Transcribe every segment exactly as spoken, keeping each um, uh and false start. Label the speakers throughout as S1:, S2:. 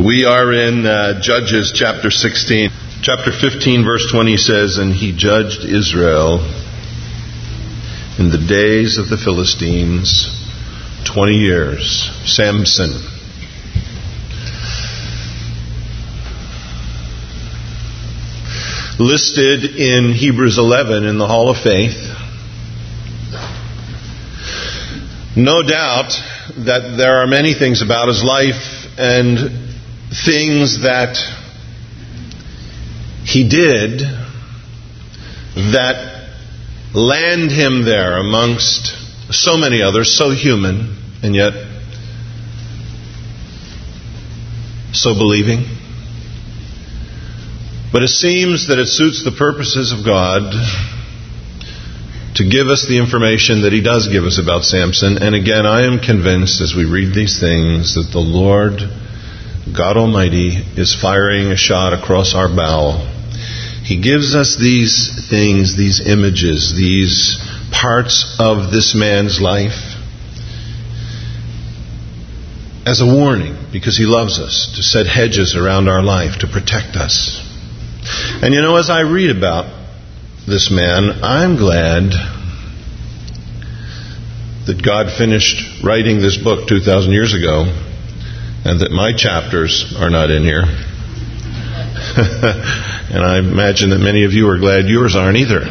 S1: We are in uh, Judges chapter sixteen. Chapter fifteen verse twenty says, "And he judged Israel in the days of the Philistines twenty years." Samson. Listed in Hebrews eleven in the Hall of Faith. No doubt that there are many things about his life and things that he did that land him there amongst so many others, so human and yet so believing. But it seems that it suits the purposes of God to give us the information that He does give us about Samson. And again, I am convinced as we read these things that the Lord God Almighty is firing a shot across our bow. He gives us these things, these images, these parts of this man's life as a warning, because He loves us, to set hedges around our life, to protect us. And you know, as I read about this man, I'm glad that God finished writing this book two thousand years ago, and that my chapters are not in here. And I imagine that many of you are glad yours aren't either.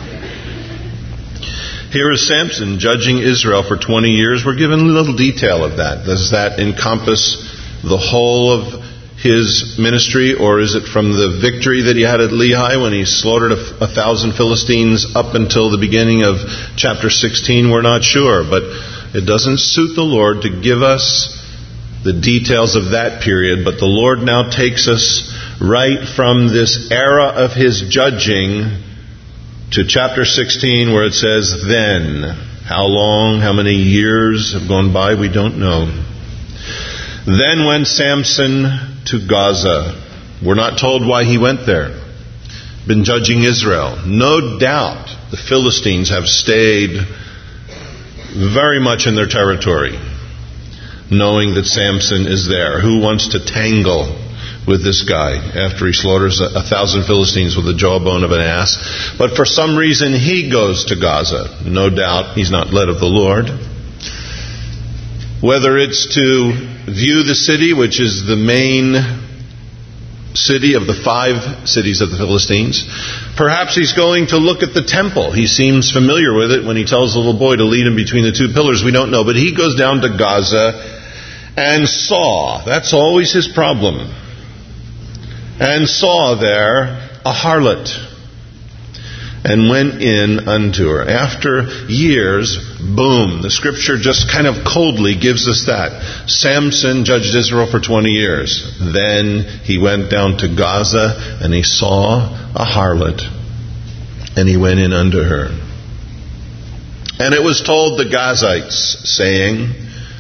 S1: Here is Samson judging Israel for twenty years. We're given a little detail of that. Does that encompass the whole of his ministry, or is it from the victory that he had at Lehi when he slaughtered a, a thousand Philistines up until the beginning of chapter sixteen? We're not sure, but it doesn't suit the Lord to give us the details of that period. But the Lord now takes us right from this era of His judging to chapter sixteen, where it says, "Then." How long, how many years have gone by, we don't know. "Then went Samson to Gaza." We're not told why he went there. Been judging Israel. No doubt the Philistines have stayed very much in their territory, knowing that Samson is there. Who wants to tangle with this guy after he slaughters a, a thousand Philistines with the jawbone of an ass? But for some reason he goes to Gaza. No doubt he's not led of the Lord. Whether it's to view the city, which is the main city of the five cities of the Philistines. Perhaps he's going to look at the temple. He seems familiar with it when he tells the little boy to lead him between the two pillars. We don't know. But he goes down to Gaza and saw. That's always his problem. And saw there a harlot, and went in unto her. After years, boom, the scripture just kind of coldly gives us that. Samson judged Israel for twenty years. Then he went down to Gaza, and he saw a harlot, and he went in unto her. And it was told the Gazites, saying,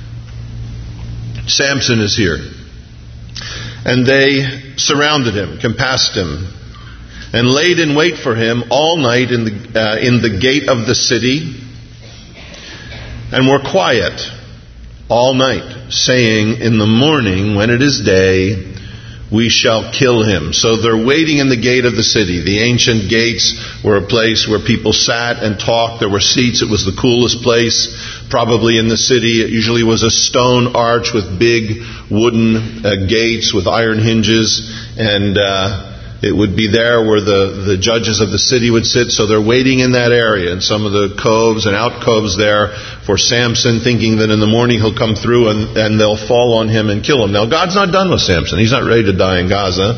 S1: "Samson is here." And they surrounded him, compassed him, and laid in wait for him all night in the uh, in the gate of the city, and were quiet all night, saying, "In the morning, when it is day, we shall kill him." So they're waiting in the gate of the city. The ancient gates were a place where people sat and talked. There were seats. It was the coolest place probably in the city. It usually was a stone arch with big wooden uh, gates with iron hinges, and uh it would be there where the, the judges of the city would sit. So they're waiting in that area, in some of the coves and alcoves there, for Samson, thinking that in the morning he'll come through and, and they'll fall on him and kill him. Now, God's not done with Samson. He's not ready to die in Gaza.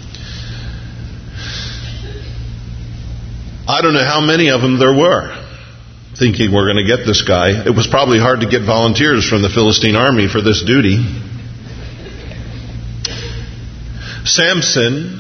S1: I don't know how many of them there were, thinking we're going to get this guy. It was probably hard to get volunteers from the Philistine army for this duty. Samson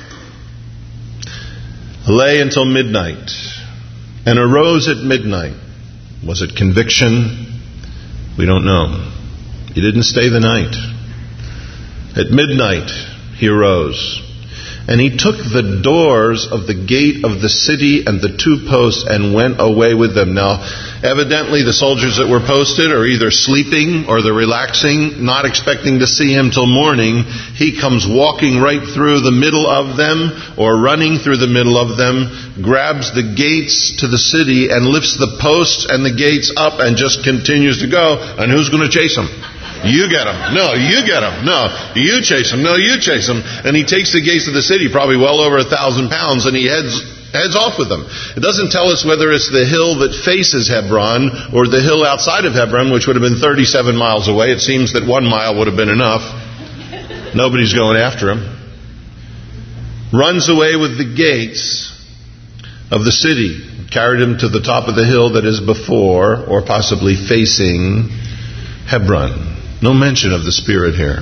S1: lay until midnight, and arose at midnight. Was it conviction? We don't know. He didn't stay the night. At midnight he arose, And he took the doors of the gate of the city and the two posts and went away with them. Now, evidently the soldiers that were posted are either sleeping or they're relaxing, not expecting to see him till morning. He comes walking right through the middle of them or running through the middle of them, grabs the gates to the city and lifts the posts and the gates up and just continues to go. And who's going to chase him? You get him. No, you get him. No, you chase him. No, you chase him. And he takes the gates of the city, probably well over a thousand pounds, and he heads heads off with them. It doesn't tell us whether it's the hill that faces Hebron or the hill outside of Hebron, which would have been thirty-seven miles away. It seems that one mile would have been enough. Nobody's going after him. Runs away with the gates of the city. Carried him to the top of the hill that is before or possibly facing Hebron. No mention of the Spirit here.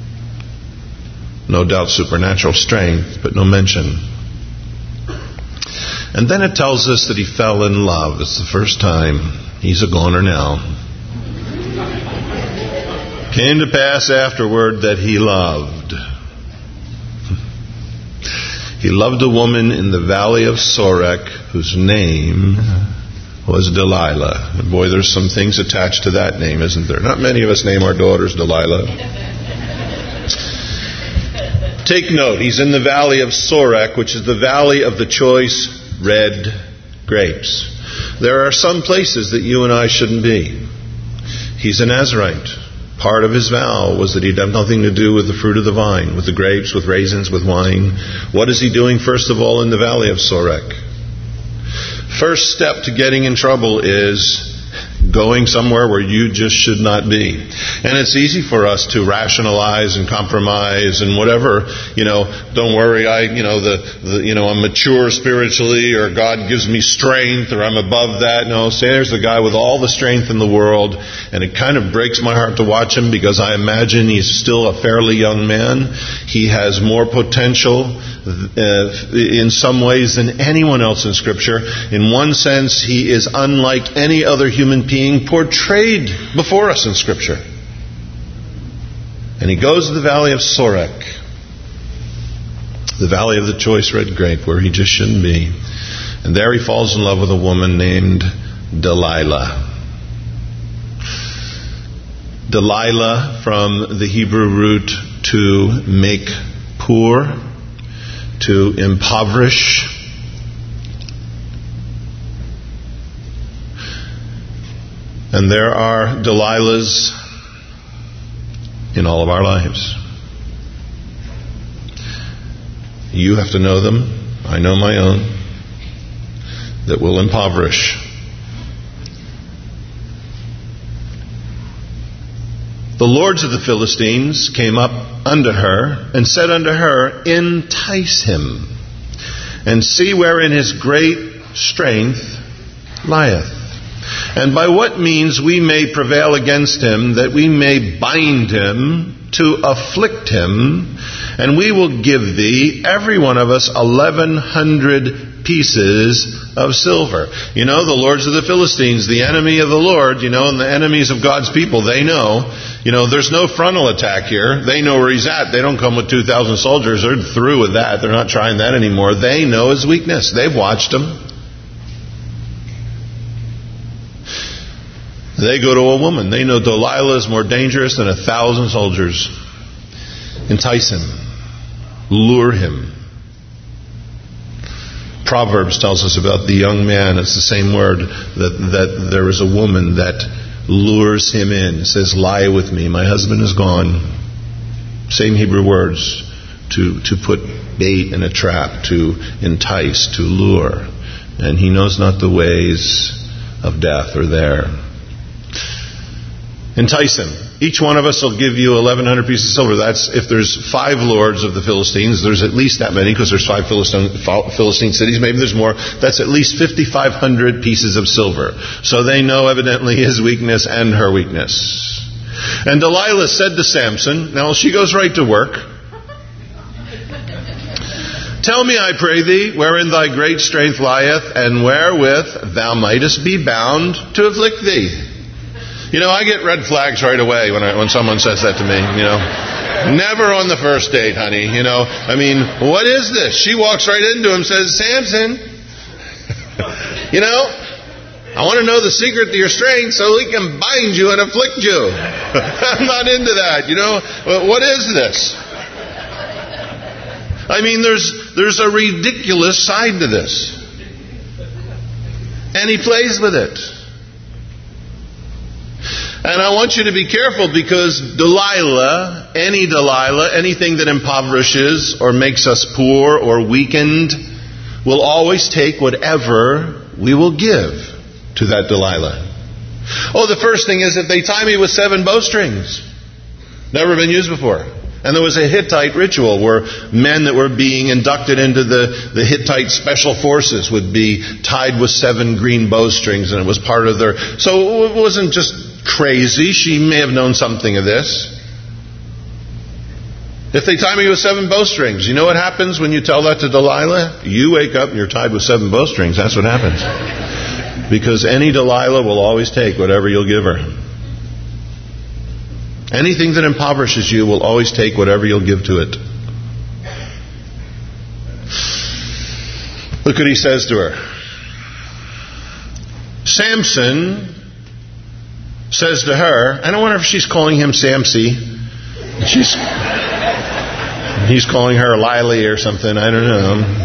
S1: No doubt supernatural strength, but no mention. And then it tells us that he fell in love. It's the first time. He's a goner now. Came to pass afterward that he loved. He loved a woman in the valley of Sorek whose name was Delilah. And boy, there's some things attached to that name, isn't there? Not many of us name our daughters Delilah. Take note, he's in the valley of Sorek, which is the valley of the choice red grapes. There are some places that you and I shouldn't be. He's a Nazirite. Part of his vow was that he'd have nothing to do with the fruit of the vine, with the grapes, with raisins, with wine. What is he doing, first of all, in the valley of Sorek? First step to getting in trouble is going somewhere where you just should not be. And it's easy for us to rationalize and compromise and whatever, you know, don't worry, I, you know, the, the you know, I'm mature spiritually, or God gives me strength, or I'm above that. No, say there's a guy with all the strength in the world, and it kind of breaks my heart to watch him because I imagine he's still a fairly young man. He has more potential uh, in some ways than anyone else in Scripture. In one sense, he is unlike any other human being portrayed before us in Scripture. And he goes to the valley of Sorek, the valley of the choice red grape, where he just shouldn't be. And there he falls in love with a woman named Delilah. Delilah, from the Hebrew root to make poor, to impoverish. And there are Delilahs in all of our lives. You have to know them. I know my own. That will impoverish. The lords of the Philistines came up unto her and said unto her, entice him, and see wherein his great strength lieth, and by what means we may prevail against him, that we may bind him to afflict him, and we will give thee, every one of us, eleven hundred pieces of silver. You know, the lords of the Philistines, the enemy of the Lord, you know, and the enemies of God's people, they know, you know, there's no frontal attack here. They know where he's at. They don't come with two thousand soldiers. They're through with that. They're not trying that anymore. They know his weakness. They've watched him. They go to a woman. They know Delilah is more dangerous than a thousand soldiers. Entice him. Lure him. Proverbs tells us about the young man. It's the same word, that, that there is a woman that lures him in. It says, lie with me. My husband is gone. Same Hebrew words. To, to put bait in a trap, to entice, to lure. And he knows not the ways of death are there. Entice him. Each one of us will give you eleven hundred pieces of silver. That's, if there's five lords of the Philistines, there's at least that many, because there's five Philistine, Philistine cities. Maybe there's more. That's at least fifty-five hundred pieces of silver. So they know evidently his weakness and her weakness. And Delilah said to Samson, now she goes right to work. Tell me, I pray thee, wherein thy great strength lieth, and wherewith thou mightest be bound to afflict thee. You know, I get red flags right away when I, when someone says that to me, you know. Never on the first date, honey, you know. I mean, what is this? She walks right into him and says, Samson, you know, I want to know the secret to your strength so he can bind you and afflict you. I'm not into that, you know. What is this? I mean, there's there's a ridiculous side to this. And he plays with it. And I want you to be careful, because Delilah, any Delilah, anything that impoverishes or makes us poor or weakened, will always take whatever we will give to that Delilah. Oh, the first thing is that they tie me with seven bowstrings. Never been used before. And there was a Hittite ritual where men that were being inducted into the, the Hittite special forces would be tied with seven green bowstrings, and it was part of their... So it wasn't just crazy. She may have known something of this. If they tie me with seven bowstrings, you know what happens when you tell that to Delilah? You wake up and you're tied with seven bowstrings. That's what happens. Because any Delilah will always take whatever you'll give her. Anything that impoverishes you will always take whatever you'll give to it. Look what he says to her. Samson says to her, and I wonder if she's calling him Samsy. She's, he's calling her Lily or something. I don't know.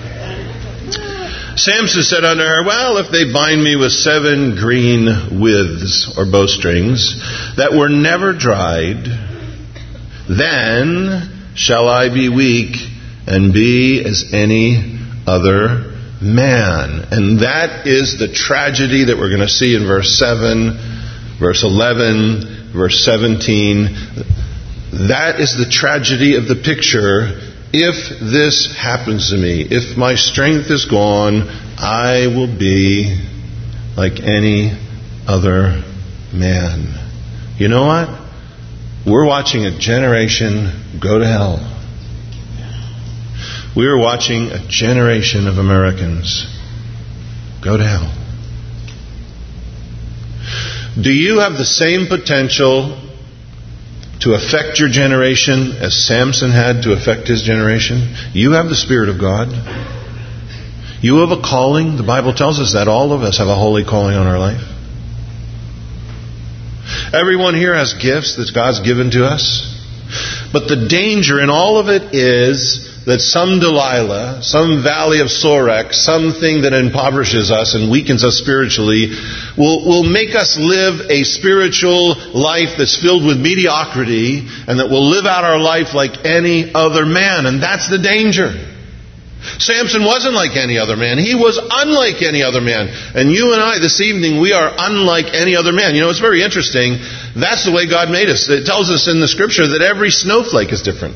S1: Samson said unto her, well, if they bind me with seven green withes or bowstrings that were never dried, then shall I be weak and be as any other man. And that is the tragedy that we're going to see in verse seven, verse eleven, verse seventeen. That is the tragedy of the picture. If this happens to me, if my strength is gone, I will be like any other man. You know what? We're watching a generation go to hell. We're watching a generation of Americans go to hell. Do you have the same potential to affect your generation as Samson had to affect his generation? You have the Spirit of God. You have a calling. The Bible tells us that all of us have a holy calling on our life. Everyone here has gifts that God's given to us. But the danger in all of it is that some Delilah, some valley of Sorek, something that impoverishes us and weakens us spiritually, will, will make us live a spiritual life that's filled with mediocrity, and that will live out our life like any other man. And that's the danger. Samson wasn't like any other man. He was unlike any other man. And you and I this evening, we are unlike any other man. You know, it's very interesting. That's the way God made us. It tells us in the Scripture that every snowflake is different.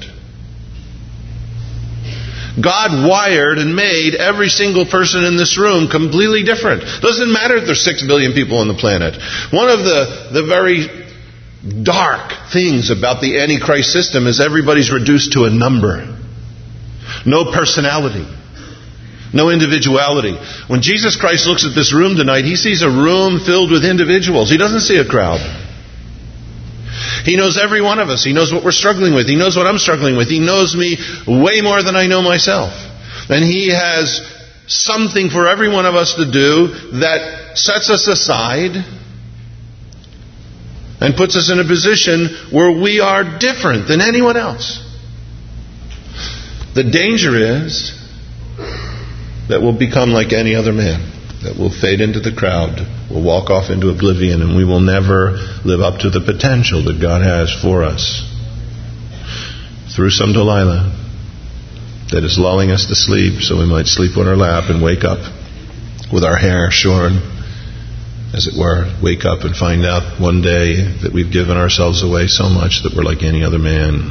S1: God wired and made every single person in this room completely different. Doesn't matter if there's six billion people on the planet. One of the, the very dark things about the Antichrist system is everybody's reduced to a number. No personality. No individuality. When Jesus Christ looks at this room tonight, He sees a room filled with individuals. He doesn't see a crowd. He knows every one of us. He knows what we're struggling with. He knows what I'm struggling with. He knows me way more than I know myself. And He has something for every one of us to do that sets us aside and puts us in a position where we are different than anyone else. The danger is that we'll become like any other man. That we'll fade into the crowd. We'll walk off into oblivion, and we will never live up to the potential that God has for us. Through some Delilah that is lulling us to sleep so we might sleep on our lap and wake up with our hair shorn, as it were. Wake up and find out one day that we've given ourselves away so much that we're like any other man.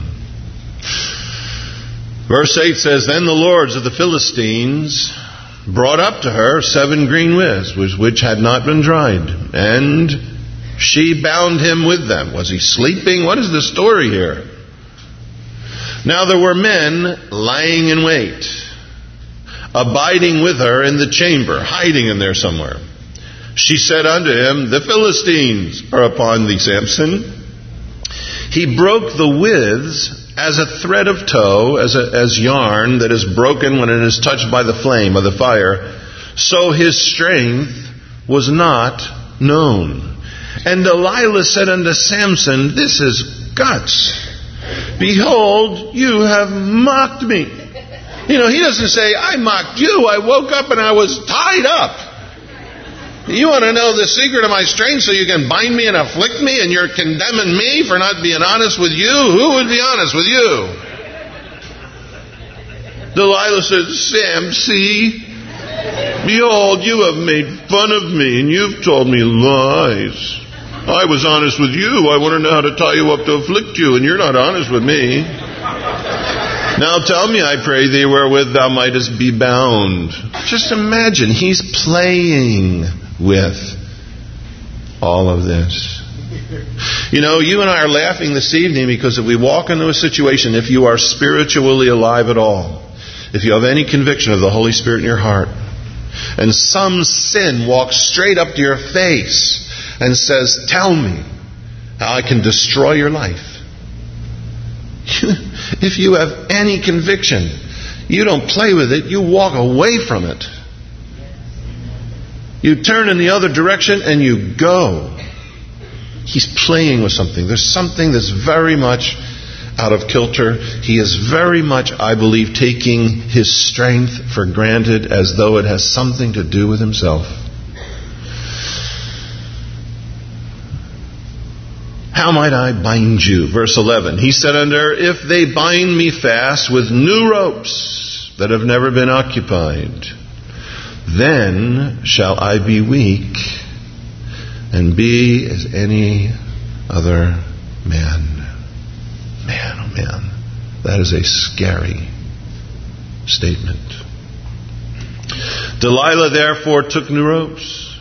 S1: Verse eight says, Then the lords of the Philistines brought up to her seven green withs, which had not been dried, and she bound him with them. Was he sleeping? What is the story here? Now there were men lying in wait, abiding with her in the chamber, hiding in there somewhere. She said unto him, The Philistines are upon thee, Samson. He broke the withs as a thread of tow, as, a, as yarn that is broken when it is touched by the flame of the fire. So his strength was not known. And Delilah said unto Samson, This is guts. Behold, you have mocked me. You know, he doesn't say, I mocked you. I woke up and I was tied up. You want to know the secret of my strength so you can bind me and afflict me, and you're condemning me for not being honest with you? Who would be honest with you? Delilah said, Sam, see, behold, you have made fun of me and you've told me lies. I was honest with you. I want to know how to tie you up to afflict you, and you're not honest with me. Now tell me, I pray thee, wherewith thou mightest be bound. Just imagine, he's playing with all of this. You know, you and I are laughing this evening because if we walk into a situation, if you are spiritually alive at all, if you have any conviction of the Holy Spirit in your heart, and some sin walks straight up to your face and says, tell me how I can destroy your life. If you have any conviction, you don't play with it, you walk away from it. You turn in the other direction and you go. He's playing with something. There's something that's very much out of kilter. He is very much, I believe, taking his strength for granted as though it has something to do with himself. How might I bind you? Verse eleven. He said unto her, If they bind me fast with new ropes that have never been occupied, then shall I be weak and be as any other man. Man, oh man, that is a scary statement. Delilah therefore took new ropes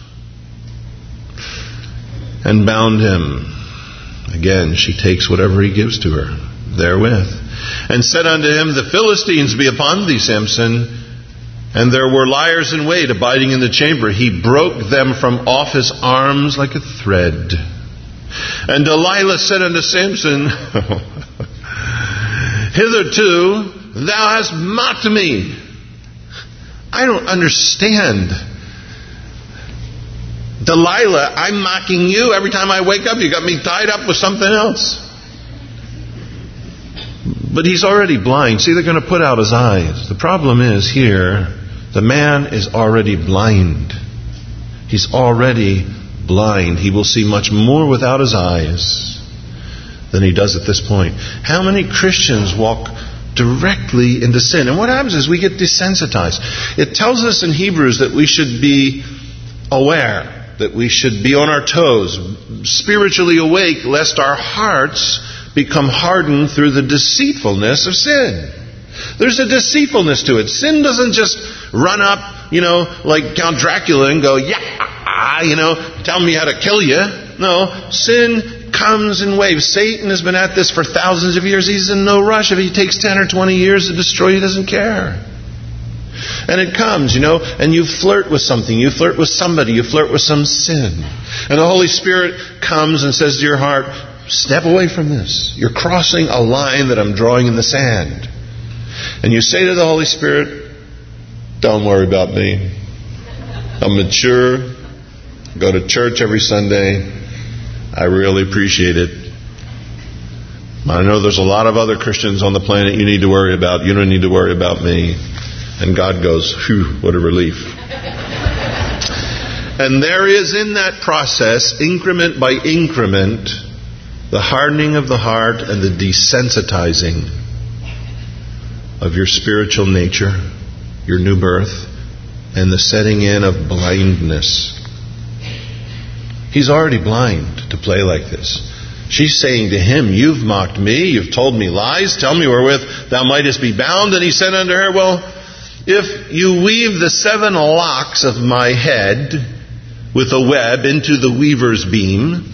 S1: and bound him. Again, she takes whatever he gives to her therewith, and said unto him, The Philistines be upon thee, Samson. And there were liars in wait abiding in the chamber. He broke them from off his arms like a thread. And Delilah said unto Samson, Hitherto thou hast mocked me. I don't understand. Delilah, I'm mocking you. Every time I wake up, you got me tied up with something else. But he's already blind. See, they're going to put out his eyes. The problem is here, the man is already blind. He's already blind. He will see much more without his eyes than he does at this point. How many Christians walk directly into sin? And what happens is we get desensitized. It tells us in Hebrews that we should be aware, that we should be on our toes, spiritually awake, lest our hearts become hardened through the deceitfulness of sin. There's a deceitfulness to it. Sin doesn't just run up, you know, like Count Dracula and go, yeah, you know, tell me how to kill you. No, sin comes in waves. Satan has been at this for thousands of years. He's in no rush. If he takes ten or twenty years to destroy you, he doesn't care. And it comes, you know, and you flirt with something. You flirt with somebody. You flirt with some sin. And the Holy Spirit comes and says to your heart, step away from this. You're crossing a line that I'm drawing in the sand. And you say to the Holy Spirit, don't worry about me. I'm mature. Go to church every Sunday. I really appreciate it. I know there's a lot of other Christians on the planet you need to worry about. You don't need to worry about me. And God goes, phew, what a relief. And there is in that process, increment by increment, the hardening of the heart and the desensitizing of your spiritual nature, your new birth, and the setting in of blindness. He's already blind to play like this. She's saying to him, you've mocked me, you've told me lies, tell me wherewith thou mightest be bound. And he said unto her, well, if you weave the seven locks of my head with a web into the weaver's beam,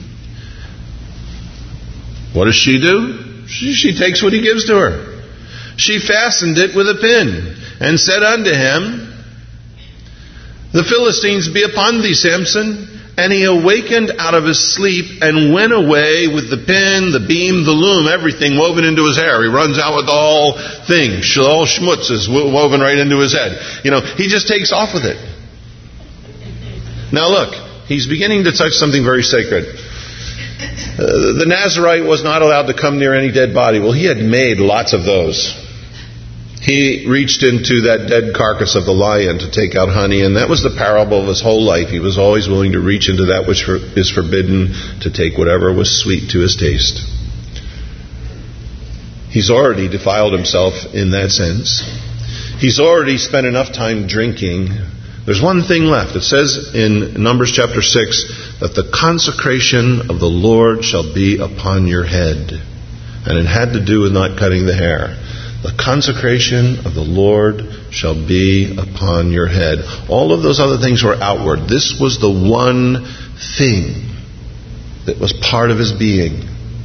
S1: what does she do? She, she takes what he gives to her. She fastened it with a pin and said unto him, The Philistines be upon thee, Samson. And he awakened out of his sleep and went away with the pin, the beam, the loom, everything woven into his hair. He runs out with the whole thing. All schmutz is woven right into his head. You know, he just takes off with it. Now look, he's beginning to touch something very sacred. Uh, the Nazarite was not allowed to come near any dead body. Well, he had made lots of those. He reached into that dead carcass of the lion to take out honey, and that was the parable of his whole life. He was always willing to reach into that which is forbidden to take whatever was sweet to his taste. He's already defiled himself in that sense. He's already spent enough time drinking. There's one thing left. It says in Numbers chapter six that the consecration of the Lord shall be upon your head. And it had to do with not cutting the hair. The consecration of the Lord shall be upon your head. All of those other things were outward. This was the one thing that was part of his being.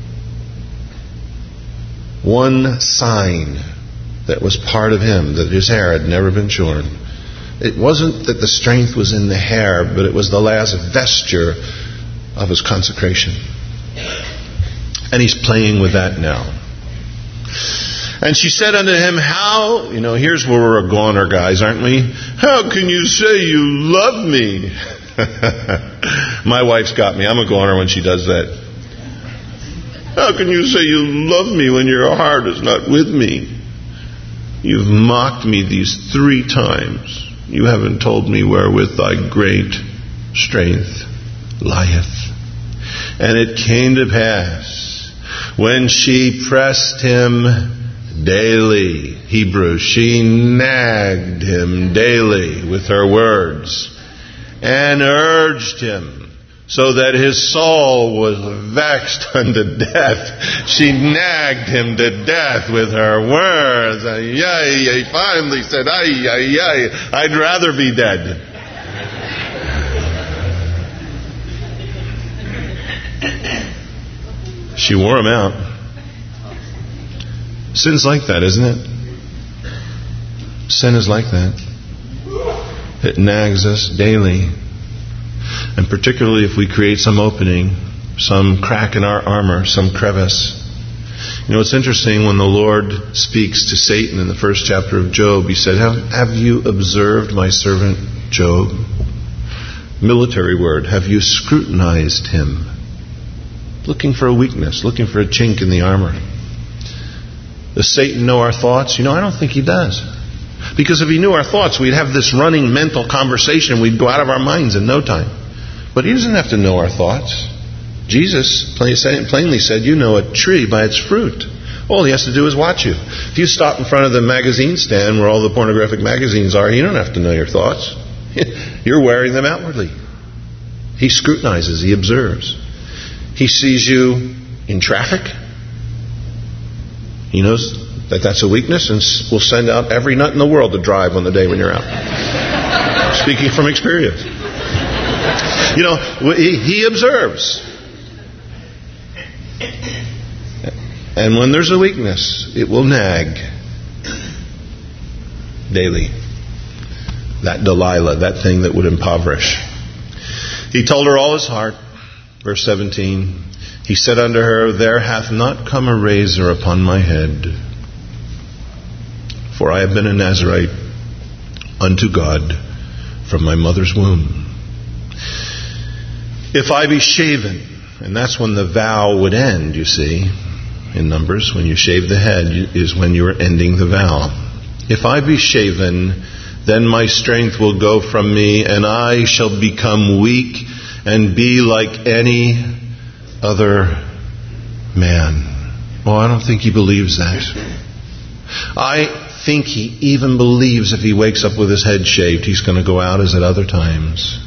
S1: One sign that was part of him, that his hair had never been shorn. It wasn't that the strength was in the hair, but it was the last vesture of his consecration. And he's playing with that now. And she said unto him, how, you know, here's where we're a goner, guys, aren't we? How can you say you love me? My wife's got me. I'm a goner when she does that. How can you say you love me when your heart is not with me? You've mocked me these three times. You haven't told me wherewith thy great strength lieth. And it came to pass, when she pressed him daily, Hebrew, she nagged him daily with her words, and urged him, so that his soul was vexed unto death. She nagged him to death with her words. Ay, ay, ay, finally said, ay, ay, ay, I'd rather be dead. She wore him out. Sin's like that, isn't it? Sin is like that. It nags us daily. And particularly if we create some opening, some crack in our armor, some crevice. You know, it's interesting when the Lord speaks to Satan in the first chapter of Job, he said, have, have you observed my servant Job? Military word. Have you scrutinized him? Looking for a weakness, looking for a chink in the armor. Does Satan know our thoughts? You know, I don't think he does. Because if he knew our thoughts, we'd have this running mental conversation. We'd go out of our minds in no time. But he doesn't have to know our thoughts. Jesus plainly said, you know a tree by its fruit. All he has to do is watch you. If you stop in front of the magazine stand where all the pornographic magazines are, you don't have to know your thoughts. You're wearing them outwardly. He scrutinizes. He observes. He sees you in traffic. He knows that that's a weakness and will send out every nut in the world to drive on the day when you're out. Speaking from experience. You know, he, he observes. And when there's a weakness, it will nag daily. That Delilah, that thing that would impoverish. He told her all his heart. Verse seventeen. He said unto her, there hath not come a razor upon my head, for I have been a Nazarite unto God from my mother's womb. If I be shaven, and that's when the vow would end, you see, in Numbers, when you shave the head is when you are ending the vow. If I be shaven, then my strength will go from me, and I shall become weak and be like any other man. Oh, I don't think he believes that. I think he even believes if he wakes up with his head shaved, he's going to go out as at other times.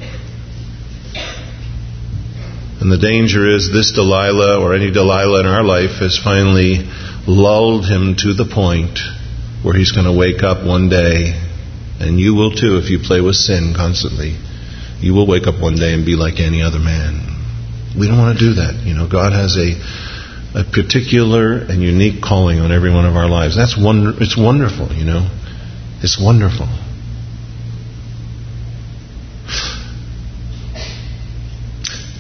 S1: And the danger is this Delilah, or any Delilah in our life, has finally lulled him to the point where he's going to wake up one day, and you will too if you play with sin constantly. You will wake up one day and be like any other man. We don't want to do that. You know, God has a a particular and unique calling on every one of our lives. That's wonder. It's wonderful, you know. It's wonderful.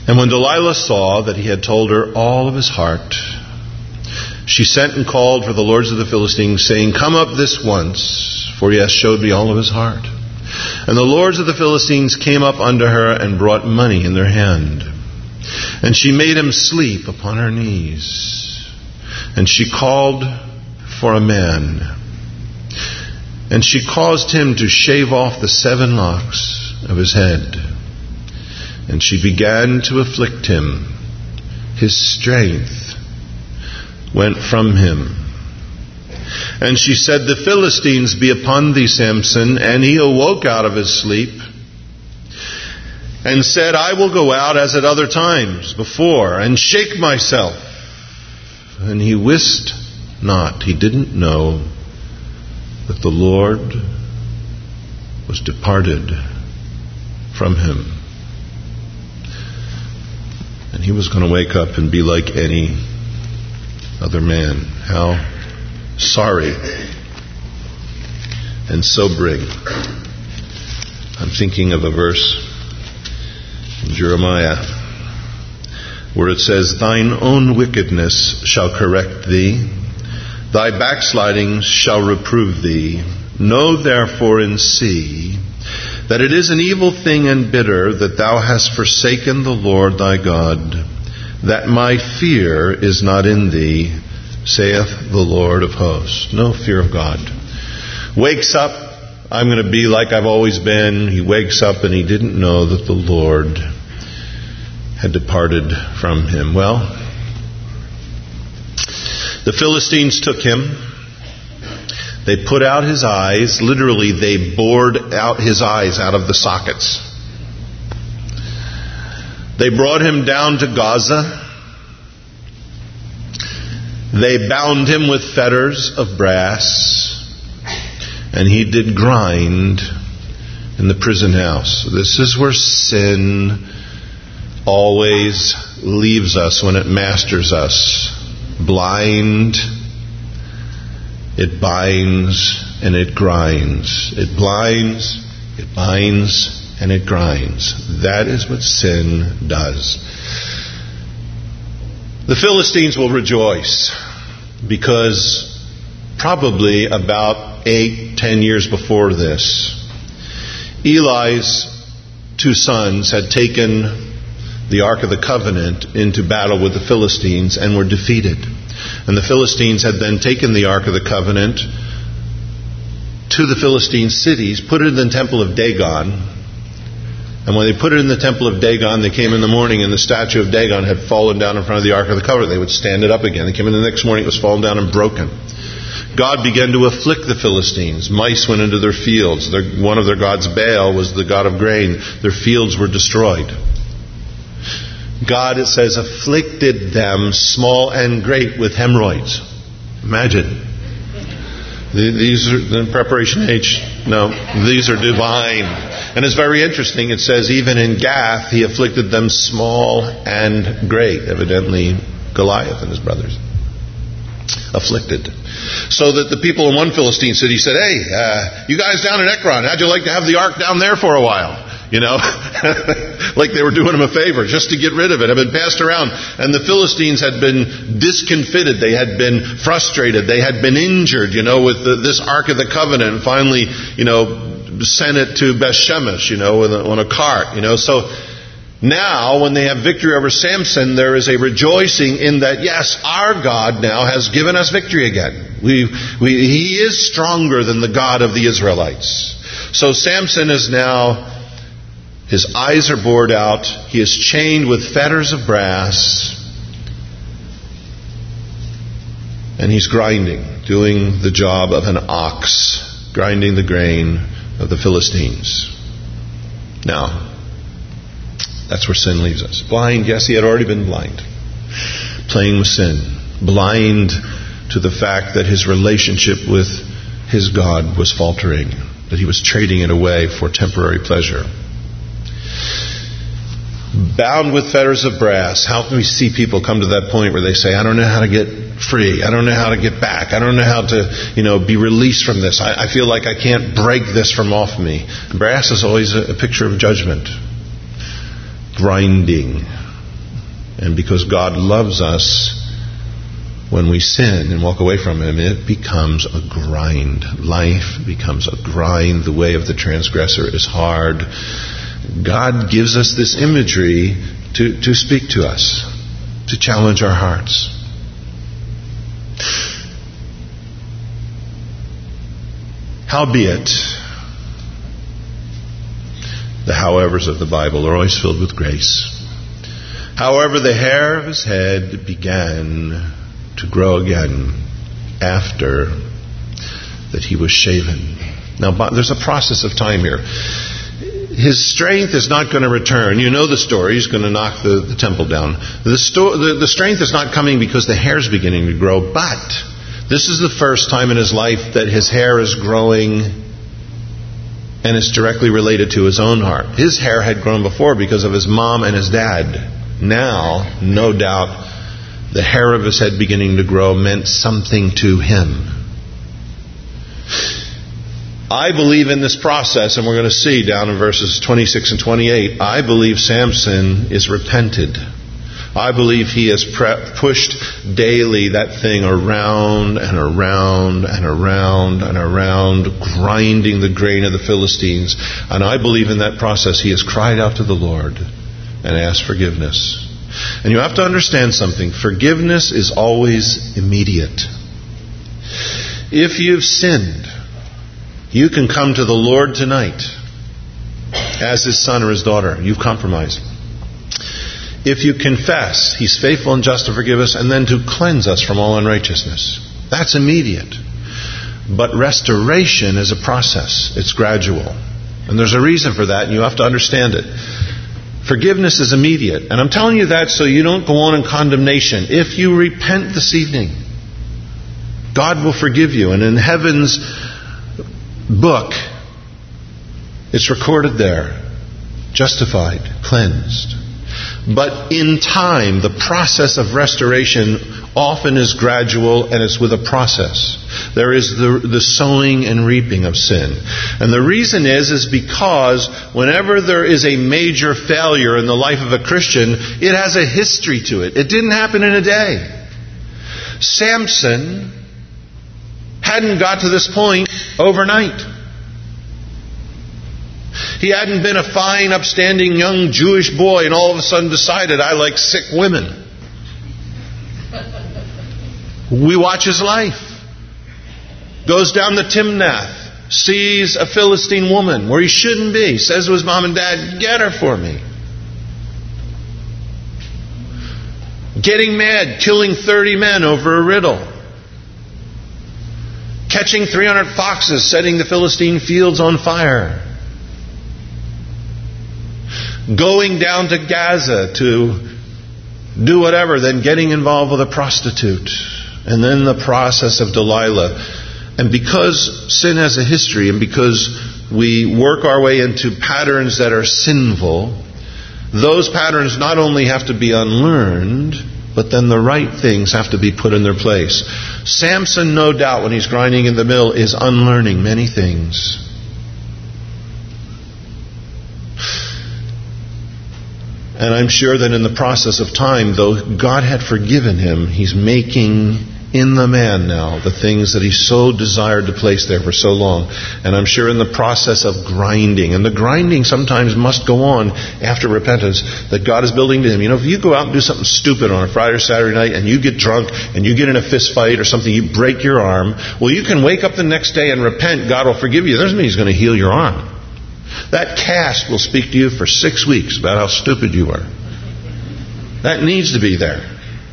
S1: And when Delilah saw that he had told her all of his heart, she sent and called for the lords of the Philistines, saying, "Come up this once, for he hath showed me all of his heart." And the lords of the Philistines came up unto her and brought money in their hand. And she made him sleep upon her knees. And she called for a man. And she caused him to shave off the seven locks of his head. And she began to afflict him. His strength went from him. And she said, "The Philistines be upon thee, Samson." And he awoke out of his sleep and said, "I will go out as at other times before and shake myself." And he wist not, he didn't know, that the Lord was departed from him. And he was going to wake up and be like any other man. How sorry and sobering. I'm thinking of a verse in Jeremiah where it says, "Thine own wickedness shall correct thee, thy backslidings shall reprove thee. Know therefore and see that it is an evil thing and bitter that thou hast forsaken the Lord thy God, that my fear is not in thee, saith the Lord of hosts." No fear of God. Wakes up, I'm going to be like I've always been. He wakes up and he didn't know that the Lord had departed from him. Well, the Philistines took him. They put out his eyes. Literally, they bored out his eyes out of the sockets. They brought him down to Gaza. They bound him with fetters of brass, and he did grind in the prison house. This is where sin always leaves us when it masters us. Blind, it binds, and it grinds. It blinds, it binds, and it grinds. That is what sin does. The Philistines will rejoice because probably about eight, ten years before this, Eli's two sons had taken the Ark of the Covenant into battle with the Philistines and were defeated. And the Philistines had then taken the Ark of the Covenant to the Philistine cities, put it in the temple of Dagon. And when they put it in the temple of Dagon, they came in the morning and the statue of Dagon had fallen down in front of the Ark of the Covenant. They would stand it up again. They came in the next morning, it was fallen down and broken. God began to afflict the Philistines. Mice went into their fields. Their, one of their gods, Baal, was the god of grain. Their fields were destroyed. God, it says, afflicted them, small and great, with hemorrhoids. Imagine. These are the preparation H. No, these are divine. And it's very interesting. It says, even in Gath, he afflicted them small and great. Evidently, Goliath and his brothers. Afflicted. So that the people in one Philistine city said, "Hey, uh, you guys down in Ekron, how'd you like to have the ark down there for a while?" You know, like they were doing him a favor just to get rid of it. It had been passed around. And the Philistines had been discomfited. They had been frustrated. They had been injured, you know, with the, this Ark of the Covenant. And finally, you know, sent it to Beth-Shemesh, you know, on a, on a cart, you know. So now, when they have victory over Samson, there is a rejoicing in that, yes, our God now has given us victory again. We, we, he is stronger than the God of the Israelites. So Samson is now... his eyes are bored out. He is chained with fetters of brass. And he's grinding, doing the job of an ox, grinding the grain of the Philistines. Now, that's where sin leaves us. Blind, yes, he had already been blind. Playing with sin. Blind to the fact that his relationship with his God was faltering. That he was trading it away for temporary pleasure. Bound with fetters of brass. How can we see people come to that point where they say, "I don't know how to get free. I don't know how to get back. I don't know how to, you know, be released from this. I, I feel like I can't break this from off me." Brass is always a, a picture of judgment. Grinding. And because God loves us, when we sin and walk away from Him, it becomes a grind. Life becomes a grind. The way of the transgressor is hard. God gives us this imagery to, to speak to us, to challenge our hearts. Howbeit, the howevers of the Bible are always filled with grace. However, the hair of his head began to grow again after that he was shaven. Now, there's a process of time here. His strength is not going to return. You know the story. He's going to knock the, the temple down. The, sto- the, the strength is not coming because the hair is beginning to grow, but this is the first time in his life that his hair is growing, and it's directly related to his own heart. His hair had grown before because of his mom and his dad. Now, no doubt, the hair of his head beginning to grow meant something to him. I believe in this process, and we're going to see down in verses twenty-six and twenty-eight, I believe Samson is repented. I believe he has pre- pushed daily that thing around and around and around and around, grinding the grain of the Philistines. And I believe in that process he has cried out to the Lord and asked forgiveness. And you have to understand something. Forgiveness is always immediate. If you've sinned, you can come to the Lord tonight as His son or His daughter. You've compromised. If you confess, He's faithful and just to forgive us and then to cleanse us from all unrighteousness. That's immediate. But restoration is a process. It's gradual. And there's a reason for that, and you have to understand it. Forgiveness is immediate. And I'm telling you that so you don't go on in condemnation. If you repent this evening, God will forgive you. And in heaven's book, it's recorded there. Justified, cleansed. But in time, the process of restoration often is gradual, and it's with a process. There is the, the sowing and reaping of sin. And the reason is, is because whenever there is a major failure in the life of a Christian, it has a history to it. It didn't happen in a day. Samson hadn't got to this point overnight. He hadn't been a fine, upstanding young Jewish boy and all of a sudden decided, I like sick women. We watch his life. Goes down to Timnath, sees a Philistine woman where he shouldn't be, says to his mom and dad, get her for me. Getting mad, killing thirty men over a riddle. Catching three hundred foxes, setting the Philistine fields on fire. Going down to Gaza to do whatever, then getting involved with a prostitute. And then the process of Delilah. And because sin has a history, and because we work our way into patterns that are sinful, those patterns not only have to be unlearned, but then the right things have to be put in their place. Samson, no doubt, when he's grinding in the mill, is unlearning many things. And I'm sure that in the process of time, though God had forgiven him, He's making in the man now the things that he so desired to place there for so long. And I'm sure in the process of grinding, and the grinding sometimes must go on after repentance, that God is building to him. You know, if you go out and do something stupid on a Friday or Saturday night and you get drunk and you get in a fist fight or something, you break your arm, well, you can wake up the next day and repent. God will forgive you. That doesn't mean He's going to heal your arm. That cast will speak to you for six weeks about how stupid you were. That needs to be there.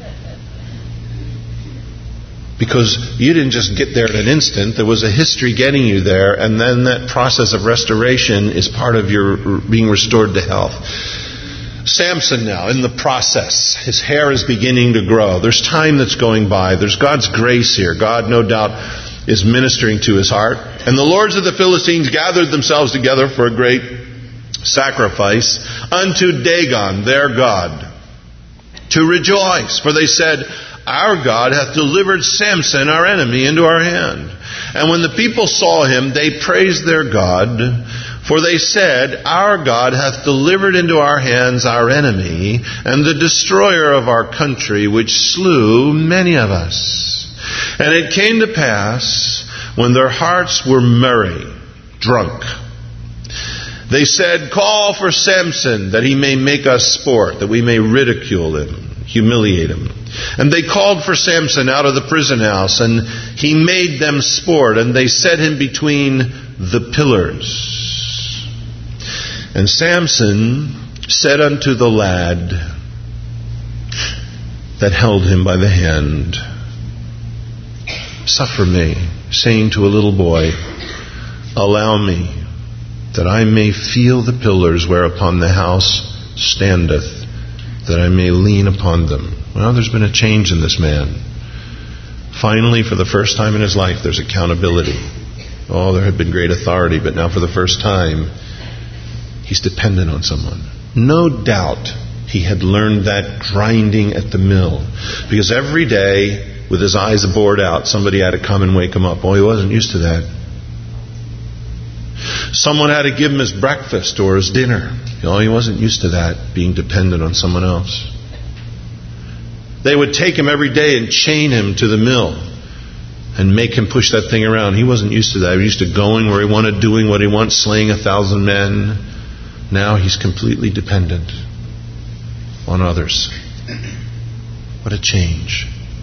S1: Because you didn't just get there in an instant. There was a history getting you there, and then that process of restoration is part of your being restored to health. Samson now, in the process, his hair is beginning to grow. There's time that's going by. There's God's grace here. God, no doubt, is ministering to his heart. And the lords of the Philistines gathered themselves together for a great sacrifice unto Dagon, their God, to rejoice. For they said, our God hath delivered Samson, our enemy, into our hand. And when the people saw him, they praised their God. For they said, Our God hath delivered into our hands our enemy, and the destroyer of our country, which slew many of us. And it came to pass, when their hearts were merry, drunk, they said, Call for Samson, that he may make us sport, that we may ridicule him, humiliate him. And they called for Samson out of the prison house, and he made them sport, and they set him between the pillars. And Samson said unto the lad that held him by the hand, Suffer me, saying to a little boy, Allow me, that I may feel the pillars whereupon the house standeth, that I may lean upon them. Well, there's been a change in this man. Finally, for the first time in his life, there's accountability. Oh, there had been great authority, but now for the first time, he's dependent on someone. No doubt he had learned that grinding at the mill, because every day, with his eyes bored out, somebody had to come and wake him up. Oh, he wasn't used to that. Someone had to give him his breakfast or his dinner. Oh, he wasn't used to that, being dependent on someone else. They would take him every day and chain him to the mill and make him push that thing around. He wasn't used to that. He was used to going where he wanted, doing what he wanted, slaying a thousand men. Now he's completely dependent on others. What a change.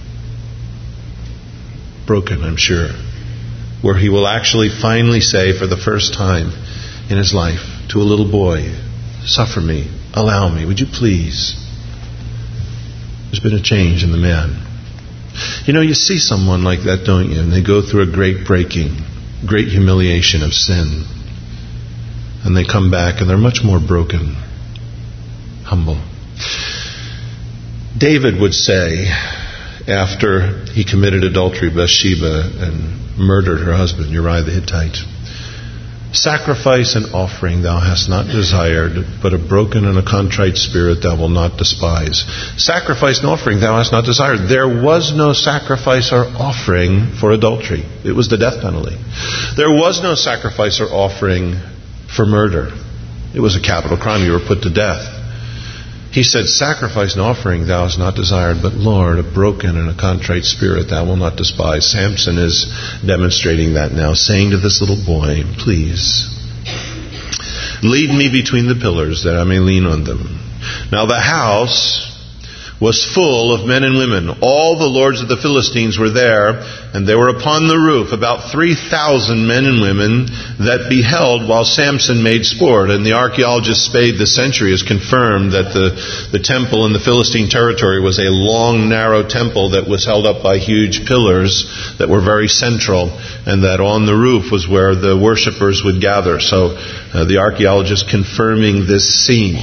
S1: Broken, I'm sure. Where he will actually finally say for the first time in his life to a little boy, Suffer me, allow me, would you please? There's been a change in the man. You know, you see someone like that, don't you? And they go through a great breaking, great humiliation of sin. And they come back and they're much more broken, humble. David would say, after he committed adultery with Bathsheba and murdered her husband, Uriah the Hittite, Sacrifice and offering thou hast not desired, but a broken and a contrite spirit thou wilt not despise. Sacrifice and offering thou hast not desired. There was no sacrifice or offering for adultery. It was the death penalty. There was no sacrifice or offering for murder. It was a capital crime. You were put to death. He said, Sacrifice and offering thou hast not desired, but Lord, a broken and a contrite spirit thou wilt not despise. Samson is demonstrating that now, saying to this little boy, Please, lead me between the pillars that I may lean on them. Now the house was full of men and women. All the lords of the Philistines were there, and they were upon the roof, about three thousand men and women that beheld while Samson made sport. And the archaeologist Spade the Century has confirmed that the, the temple in the Philistine territory was a long, narrow temple that was held up by huge pillars that were very central, and that on the roof was where the worshippers would gather. So uh, the archaeologist confirming this scene.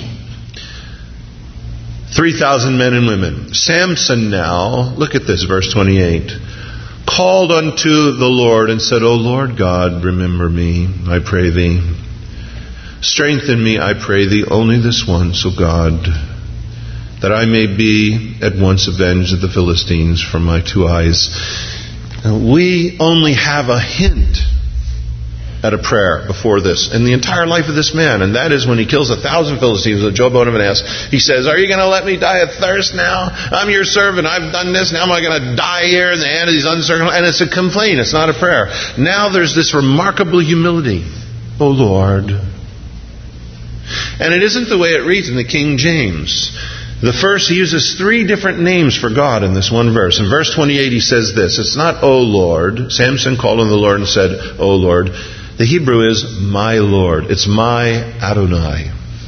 S1: Three thousand men and women. Samson now, look at this, verse twenty-eight, called unto the Lord and said, O Lord God, remember me, I pray thee. Strengthen me, I pray thee, only this once, O God, that I may be at once avenged of the Philistines from my two eyes. Now, we only have a hint at a prayer before this in the entire life of this man, and that is when he kills a thousand Philistines with Job of an ass. He says, Are you going to let me die of thirst now? I'm your servant, I've done this, now am I going to die here in the hand of these uncircumcised? And it's a complaint, it's not a prayer. Now there's this remarkable humility. O Lord. And it isn't the way it reads in the King James. The first, he uses three different names for God in this one verse. In verse twenty-eight he says this, it's not O Lord. Samson called on the Lord and said, O Lord. The Hebrew is my Lord. It's my Adonai.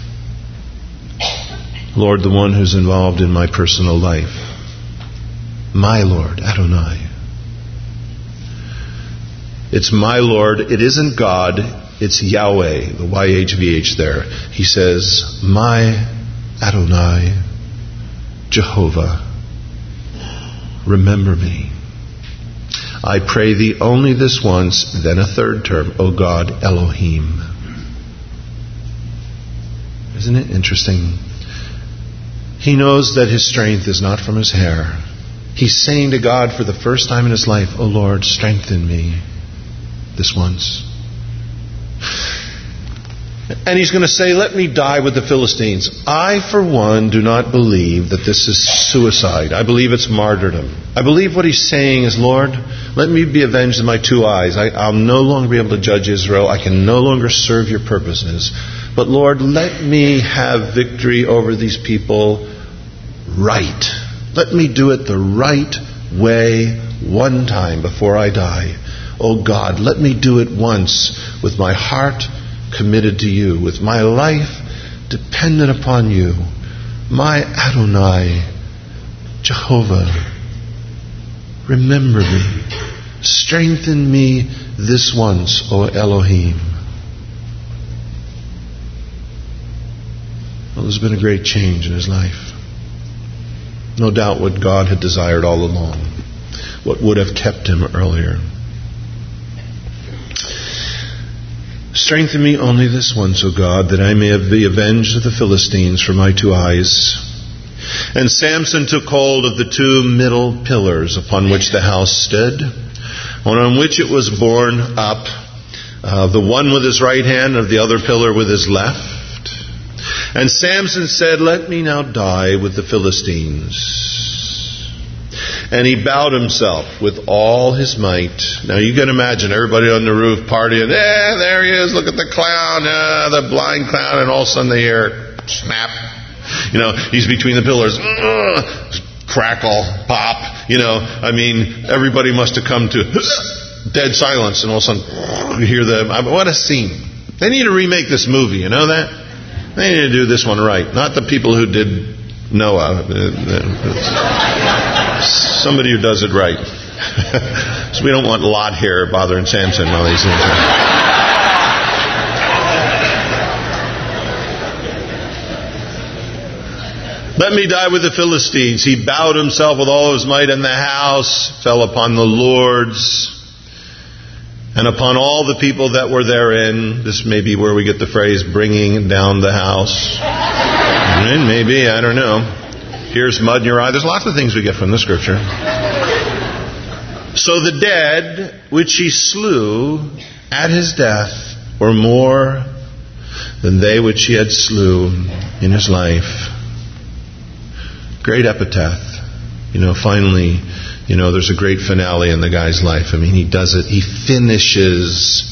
S1: Lord, the one who's involved in my personal life. My Lord, Adonai. It's my Lord. It isn't God. It's Yahweh, the Y H V H there. He says, my Adonai, Jehovah, remember me. I pray thee only this once, then a third term, O God, Elohim. Isn't it interesting? He knows that his strength is not from his hair. He's saying to God for the first time in his life, O Lord, strengthen me this once. And he's going to say, let me die with the Philistines. I, for one, do not believe that this is suicide. I believe it's martyrdom. I believe what he's saying is, Lord, let me be avenged in my two eyes. I, I'll no longer be able to judge Israel. I can no longer serve your purposes. But Lord, let me have victory over these people right. Let me do it the right way one time before I die. Oh God, let me do it once with my heart committed to you, with my life dependent upon you. My Adonai, Jehovah, remember me. Strengthen me this once, O Elohim. Well, there's been a great change in his life. No doubt what God had desired all along. What would have kept him earlier. Strengthen me only this once, O God, that I may be avenged of the Philistines for my two eyes. And Samson took hold of the two middle pillars upon which the house stood, and on which it was borne up, uh, the one with his right hand and the other pillar with his left. And Samson said, let me now die with the Philistines. And he bowed himself with all his might. Now you can imagine everybody on the roof partying. Eh, there he is. Look at the clown, uh, the blind clown. And all of a sudden they hear snap. You know, he's between the pillars. Uh, crackle, pop. You know, I mean, everybody must have come to dead silence. And all of a sudden you hear the, what a scene. They need to remake this movie. You know that? They need to do this one right. Not the people who did Noah. Somebody who does it right. So we don't want Lot here bothering Samson while he's in there. Let me die with the Philistines. He bowed himself with all his might, and the house fell upon the lords and upon all the people that were therein. This may be where we get the phrase, bringing down the house. And maybe, I don't know. Here's mud in your eye. There's lots of things we get from the scripture. So the dead, which he slew at his death, were more than they which he had slew in his life. Great epitaph. You know, finally, you know, there's a great finale in the guy's life. I mean, he does it. He finishes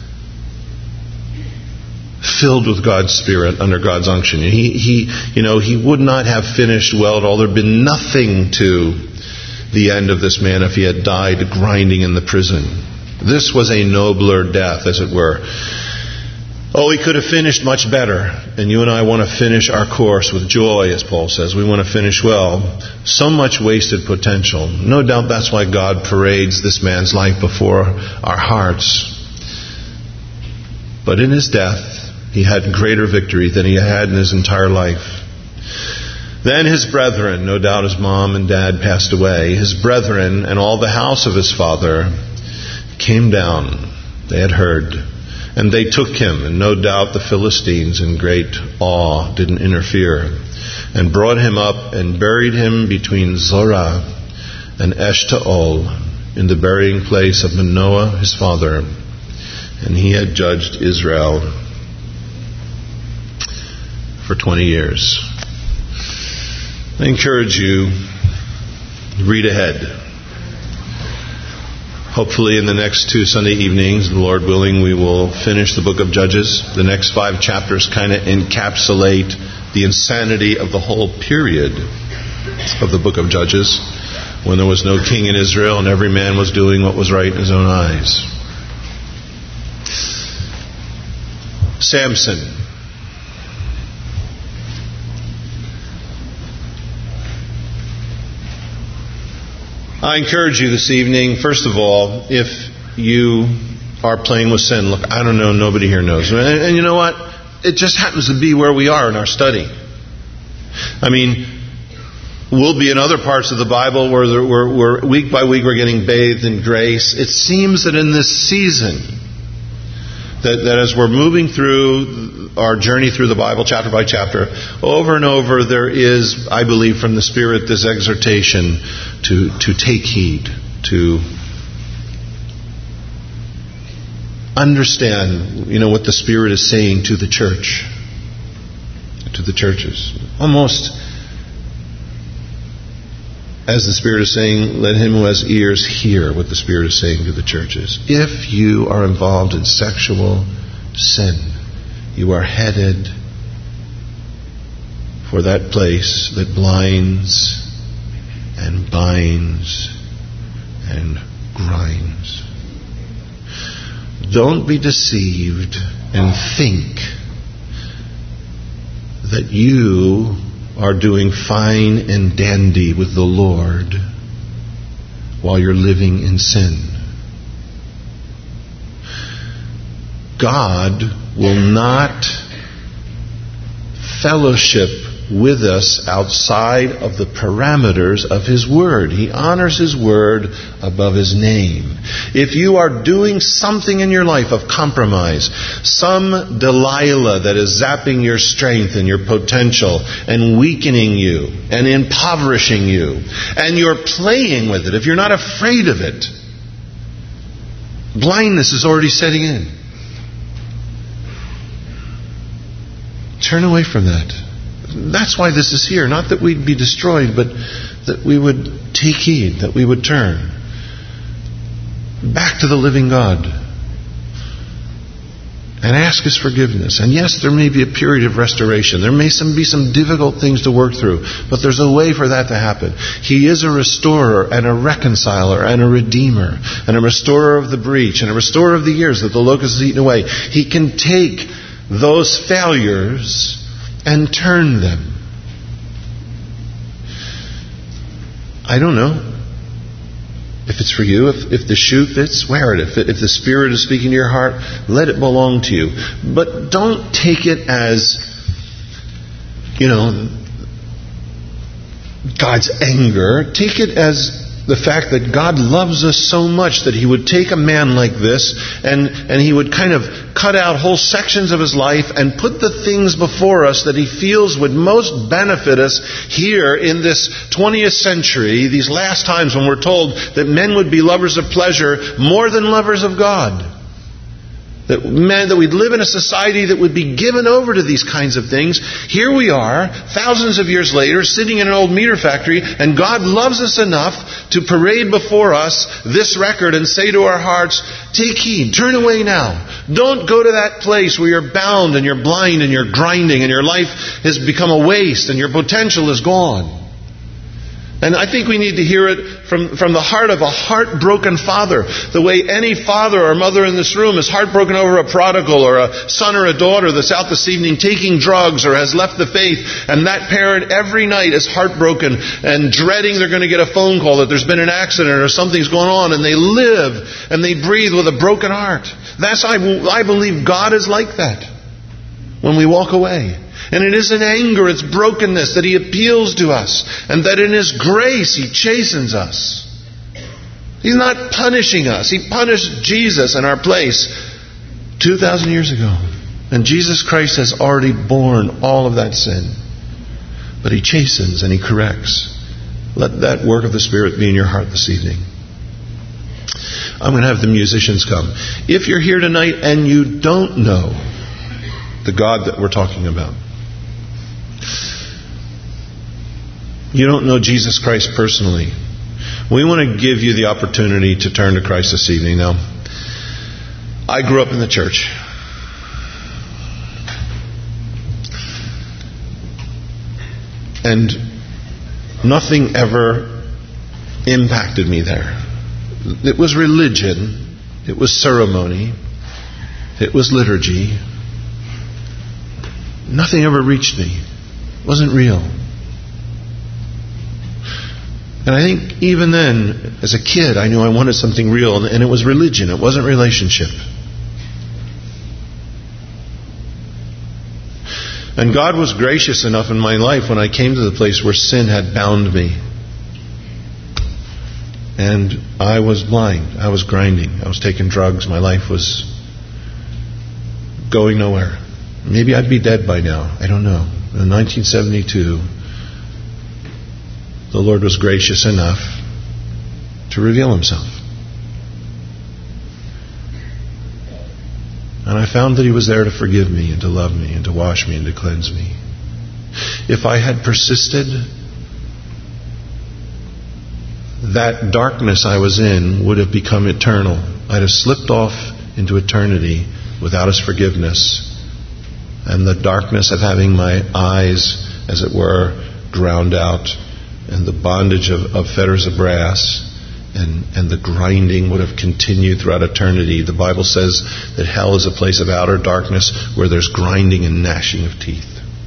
S1: filled with God's Spirit under God's unction. He, he, you know, he would not have finished well at all. There had been nothing to the end of this man if he had died grinding in the prison. This was a nobler death, as it were. Oh, he could have finished much better. And you and I want to finish our course with joy, as Paul says. We want to finish well. So much wasted potential. No doubt that's why God parades this man's life before our hearts. But in his death, he had greater victory than he had in his entire life. Then his brethren, no doubt his mom and dad passed away, his brethren and all the house of his father came down. They had heard. And they took him, and no doubt the Philistines in great awe didn't interfere, and brought him up and buried him between Zorah and Eshtaol in the burying place of Manoah his father. And he had judged Israel for twenty years. I encourage you, read ahead. Hopefully in the next two Sunday evenings, the Lord willing, we will finish the book of Judges. The next five chapters kind of encapsulate the insanity of the whole period of the book of Judges, when there was no king in Israel and every man was doing what was right in his own eyes. Samson. I encourage you this evening, first of all, if you are playing with sin, look, I don't know, nobody here knows. And, and you know what? It just happens to be where we are in our study. I mean, we'll be in other parts of the Bible where we're, we're week by week we're getting bathed in grace. It seems that in this season, that, that as we're moving through our journey through the Bible, chapter by chapter, over and over, there is, I believe, from the Spirit, this exhortation to, to take heed, to understand, you know, what the Spirit is saying to the church, to the churches. Almost as the Spirit is saying, let him who has ears hear what the Spirit is saying to the churches. If you are involved in sexual sin, you are headed for that place that blinds and binds and grinds. Don't be deceived and think that you are doing fine and dandy with the Lord while you're living in sin. God will not fellowship with us outside of the parameters of His Word. He honors His Word above His name. If you are doing something in your life of compromise, some Delilah that is zapping your strength and your potential and weakening you and impoverishing you, and you're playing with it, if you're not afraid of it, blindness is already setting in. Turn away from that. That's why this is here. Not that we'd be destroyed, but that we would take heed, that we would turn back to the living God and ask His forgiveness. And yes, there may be a period of restoration. There may some, be some difficult things to work through, but there's a way for that to happen. He is a restorer and a reconciler and a redeemer and a restorer of the breach and a restorer of the years that the locust has eaten away. He can take those failures and turn them. I don't know if it's for you. If, if the shoe fits, wear it. If, if the Spirit is speaking to your heart, let it belong to you. But don't take it as, you know, God's anger. Take it as the fact that God loves us so much that He would take a man like this and, and He would kind of cut out whole sections of his life and put the things before us that He feels would most benefit us here in this twentieth century, these last times when we're told that men would be lovers of pleasure more than lovers of God. That man, that we'd live in a society that would be given over to these kinds of things. Here we are, thousands of years later, sitting in an old meter factory, and God loves us enough to parade before us this record and say to our hearts, take heed, turn away now. Don't go to that place where you're bound and you're blind and you're grinding and your life has become a waste and your potential is gone. And I think we need to hear it from, from the heart of a heartbroken father. The way any father or mother in this room is heartbroken over a prodigal or a son or a daughter that's out this evening taking drugs or has left the faith. And that parent every night is heartbroken and dreading they're going to get a phone call that there's been an accident or something's going on. And they live and they breathe with a broken heart. That's I, I believe God is like that when we walk away. And it is in anger, it's brokenness that He appeals to us. And that in His grace He chastens us. He's not punishing us. He punished Jesus in our place two thousand years ago. And Jesus Christ has already borne all of that sin. But He chastens and He corrects. Let that work of the Spirit be in your heart this evening. I'm going to have the musicians come. If you're here tonight and you don't know the God that we're talking about, you don't know Jesus Christ personally, we want to give you the opportunity to turn to Christ this evening. Now, I grew up in the church. And nothing ever impacted me there. It was religion. It was ceremony. It was liturgy. Nothing ever reached me. It wasn't real. And I think even then, as a kid, I knew I wanted something real, and it was religion. It wasn't relationship. And God was gracious enough in my life when I came to the place where sin had bound me. And I was blind. I was grinding. I was taking drugs. My life was going nowhere. Maybe I'd be dead by now. I don't know. In nineteen seventy-two, the Lord was gracious enough to reveal Himself. And I found that He was there to forgive me and to love me and to wash me and to cleanse me. If I had persisted, that darkness I was in would have become eternal. I'd have slipped off into eternity without His forgiveness. And the darkness of having my eyes, as it were, drowned out, and the bondage of, of fetters of brass, and, and the grinding would have continued throughout eternity. The Bible says that hell is a place of outer darkness where there's grinding and gnashing of teeth.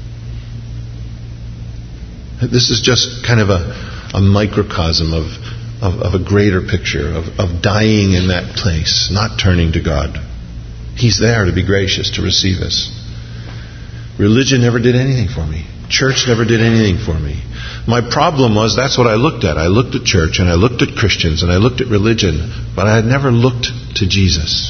S1: This is just kind of a, a microcosm of, of, of a greater picture of, of dying in that place, not turning to God. He's there to be gracious, to receive us. Religion never did anything for me. Church never did anything for me. My problem was that's what I looked at. I looked at church and I looked at Christians and I looked at religion, but I had never looked to Jesus.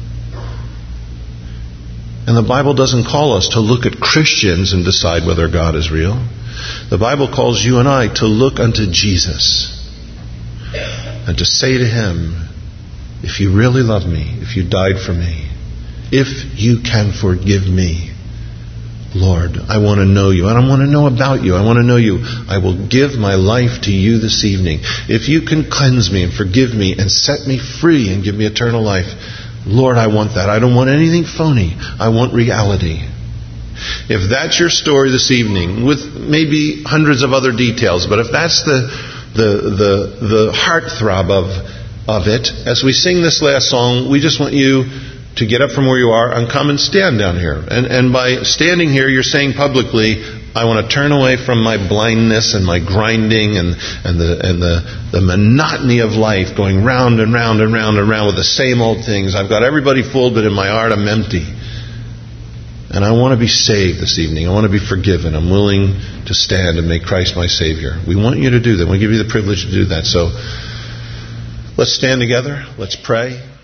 S1: And the Bible doesn't call us to look at Christians and decide whether God is real. The Bible calls you and I to look unto Jesus and to say to Him, if you really love me, if you died for me, if you can forgive me, Lord, I want to know you. I don't want to know about you. I want to know you. I will give my life to you this evening. If you can cleanse me and forgive me and set me free and give me eternal life, Lord, I want that. I don't want anything phony. I want reality. If that's your story this evening, with maybe hundreds of other details, but if that's the the the, the heartthrob of of it, as we sing this last song, we just want you to get up from where you are and come and stand down here. And, and by standing here, you're saying publicly, I want to turn away from my blindness and my grinding and, and, the, and the, the monotony of life, going round and round and round and round with the same old things. I've got everybody fooled, but in my heart I'm empty. And I want to be saved this evening. I want to be forgiven. I'm willing to stand and make Christ my Savior. We want you to do that. We give you the privilege to do that. So let's stand together. Let's pray.